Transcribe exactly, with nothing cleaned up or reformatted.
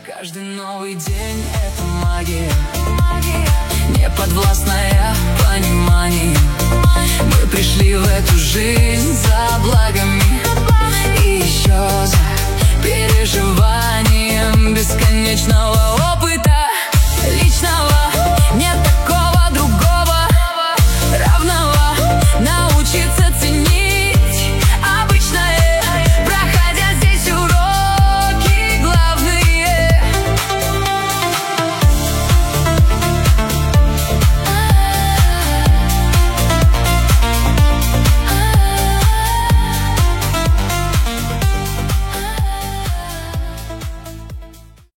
Каждый новый день — это магия, неподвластная пониманию. Мы пришли в эту жизнь за благами.